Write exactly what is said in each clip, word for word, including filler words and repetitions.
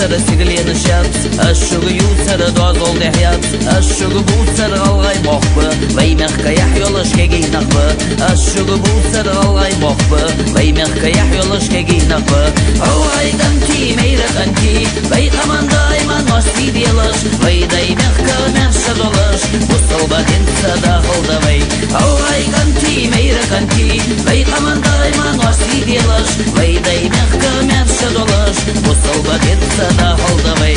буцар сиглені шат, ашшығы юцар дозол дехят, ашшығы буцар ғалғай моқбы, ваймаққа яхйолыш кегей нақбы, ашшығы буцар ғалғай моқбы, ваймаққа яхйолыш кегей нақбы. Алғай қанти, мейрі қанти, вай қамандай ман ости делыш, вайдай маққа мәпші долыш, бұсыл бақинса да қылдавай. Алғай қанти, мейрі қанти, вай қамандай ман ости делыш, вайдай маққа мәпші долыш, бұсыл бақинса да қылдавай.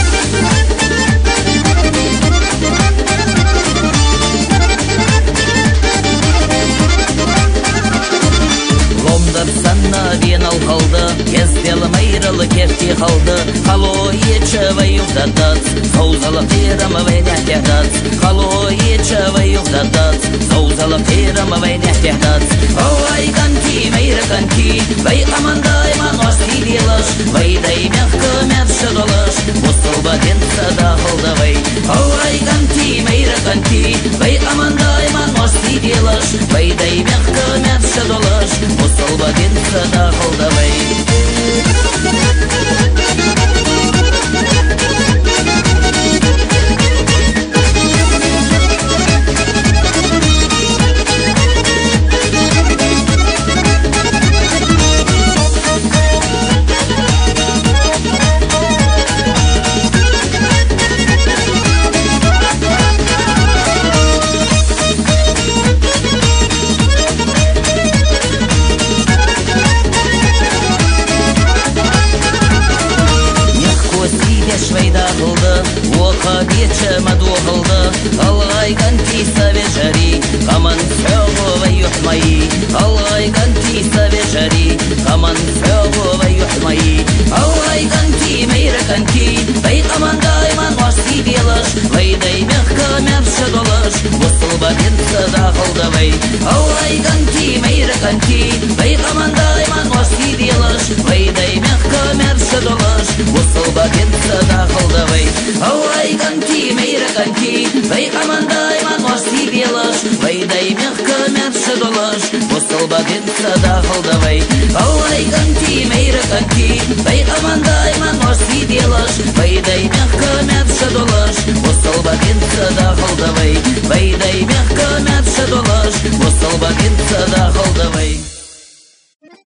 Sanna bien al kaldı, kezdelim ayrılı kefti kaldı. Halo yeçe ve yukdadat, savzalı kıyrama ve nehtehdat. Halo yeçe ve yukdadat, savzalı kıyrama ve nehtehdat. Ovay kanki, meyre kanki, vay kamanday man osti delaş, vay day mehkı mefşe dolaş, musul bakınsa da kıldı vay. Ovay kanki, meyre kanki, vay kamanday man osti delaş, vay day mehkı mefşe dolaş, musul bakınsa da kıldı vay. Швейда қылды, оқа бетші маду қылды. Алғай қанти сәве жари, қаман сөғі вай ұхмайы. Алғай қанти сәве жари, қаман сөғі вай ұхмайы. Алғай қанти, мейрі қанти, вай қамандай ман ости делыш, вайдай мехкі мәпші долыш, бұсыл бақинса да қылды вай. Алғай қанти, мейрі қанти, вай қамандай ман ости делыш, вайдай мехкі мәпші долыш, бұсыл бақинса da kıldı vay. Ovay kanti, meyre kanti, vay kamanday man osti delaş, vay day mehkı mefşi dolaş, busul bakınsa da kıldı vay. Ovay kanti, meyre kanti, vay kamanday man osti delaş, vay day mehkı mefşi dolaş, busul bakınsa da kıldı vay. Vay day mehkı mefşi dolaş, busul bakınsa da kıldı vay.